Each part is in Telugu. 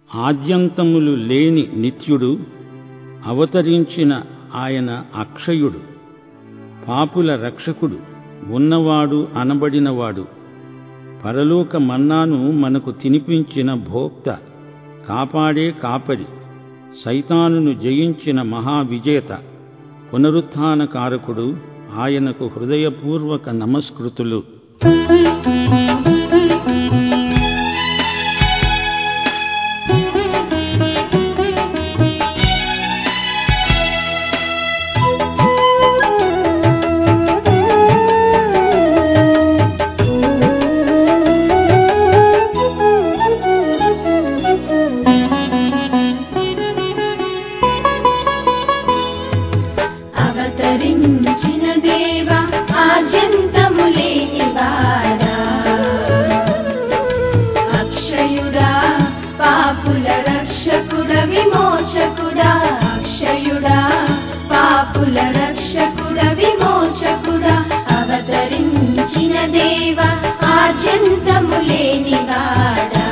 ఆద్యంతములు లేని నిత్యుడు, అవతరించిన ఆయన అక్షయుడు, పాపుల రక్షకుడు, ఉన్నవాడు అనబడినవాడు, పరలోక మన్నాను మనకు తినిపించిన భోక్త, కాపాడే కాపరి, సైతానును జయించిన మహావిజేత, పునరుత్థాన కారకుడు, ఆయనకు హృదయపూర్వక నమస్కృతులు. అవతరించిన దేవా, ఆద్యంతము లేనివాడా, అక్షయుడా, పాపుల రక్షకుడ, విమోచకుడా, అక్షయుడా, పాపుల రక్షకుడ, విమోచకుడా. అవతరించిన దేవా, ఆద్యంతము లేనివాడా,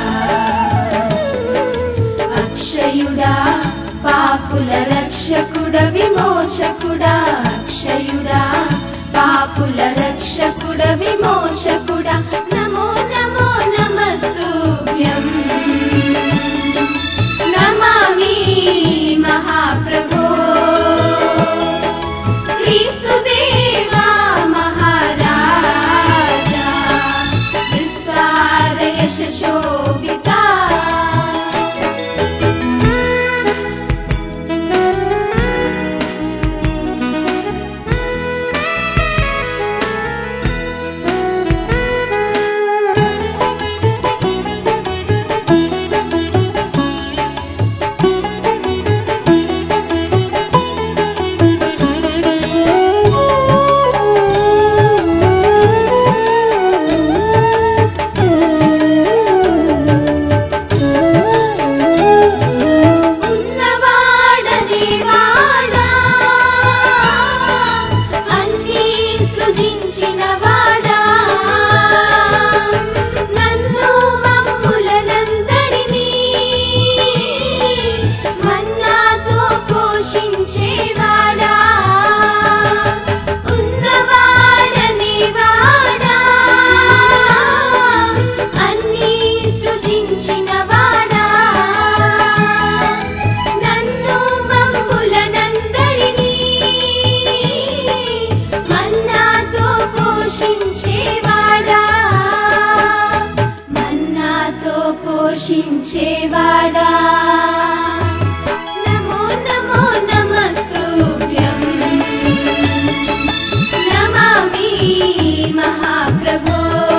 అక్షయుడా, పాపుల రక్షకుడ, విమోచకుడా, అక్షయుడా, పాపుల రక్షకుడ, విమోచకుడా. నమో నమో నమస్తుభ్యం, నమామి మహాప్రభో. క్రీస్తుదేవా మహారాజా, విస్తార యశ శోభితా. పోషించేవాడా, నమో నమో నమస్తుభ్యం, నమామి మహాప్రభో.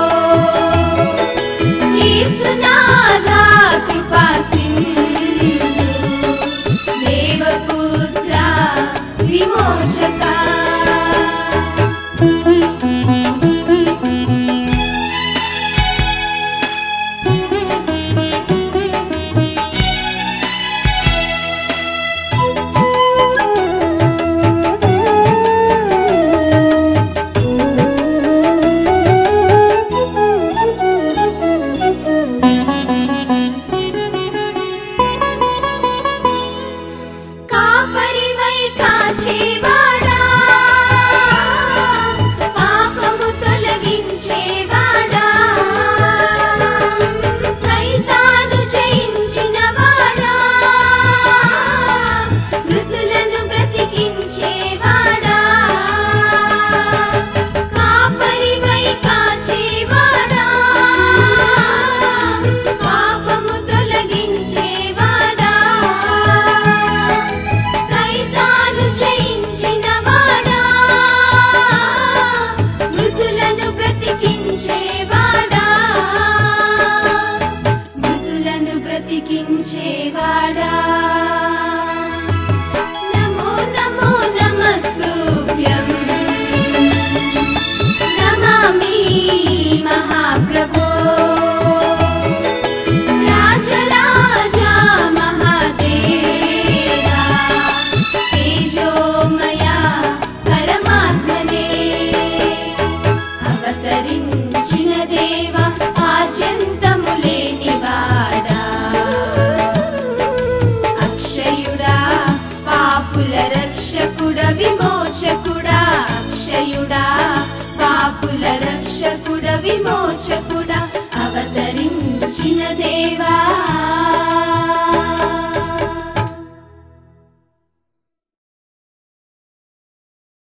యేసునాథా కృపా సింధు, దేవపుత్ర విమోచక. పాపుల రక్షకుడ విమోచకుడా అక్షయుడా పాపుల రక్షకుడ విమోచకుడా అవతరించిన దేవా